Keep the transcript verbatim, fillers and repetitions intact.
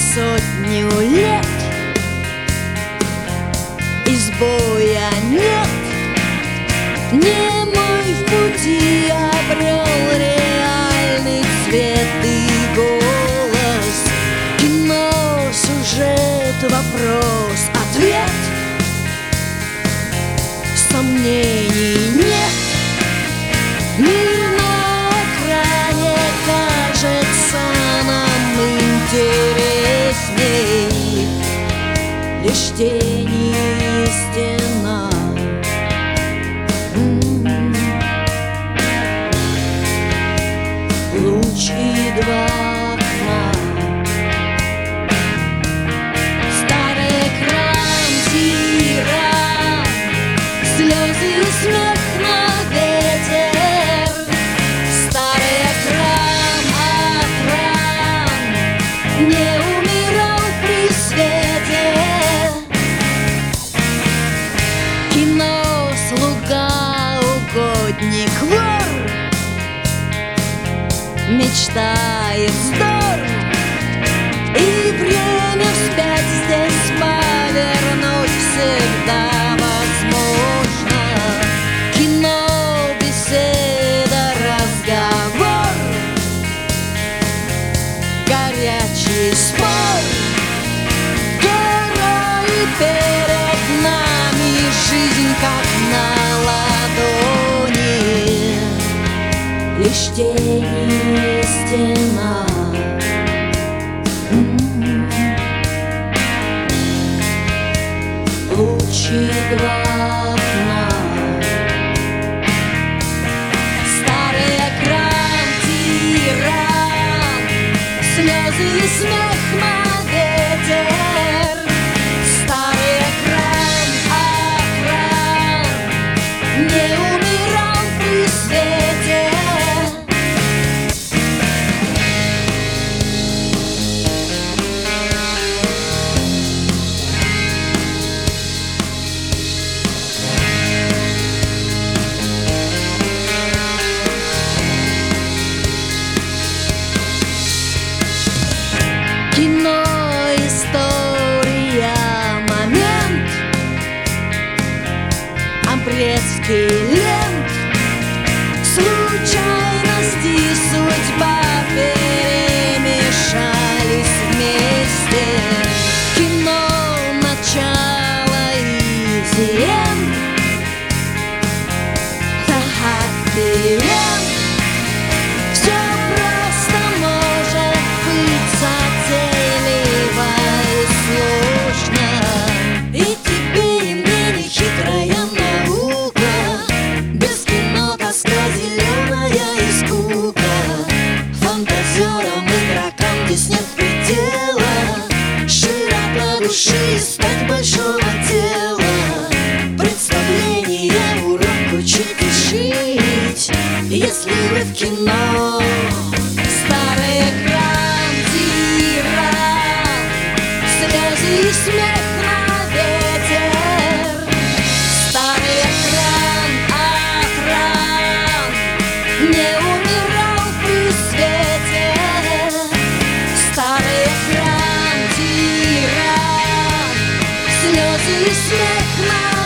сотню лет избоя нет. Немой в пути обрел реальный цвет и голос. Кино, сюжет, вопрос, ответ. Сомнений нет. Мир на экране кажется нам интересней. Лишь тени и стена. Луч и два окна. Старый экран, тиран, слезы и смех на ветер. Старый экран, экран не умирал при свете. Кино, слуга, угодник, вор мечтает вздор. И время вспять здесь повернуть всегда возможно. Кино, беседа, разговор, горячий спор. Герои перед нами, жизнь как на ладони. Лишь тени и стена. Лучи два окна. Старый экран, тиран, слезы и смех на ветер. Старый экран, экран не умирал при свете. Кино, история, момент, ампредский лент. Случайности, судьба перемешались вместе. Кино, начало и зиен. Happy end. Все просто может быть затейливо и сложно. И тебе, и мне не хитрая наука. Без кино тоска, зеленая и скука. Фантазерам, игрокам здесь нет предела. Широта души, стать большого тела. Представление, урок учить и жить. Если вы в кино. Старый экран, тиран, слезы и смех на ветер. Старый экран, экран не умирал при свете. Старый экран, тиран, слезы и смех на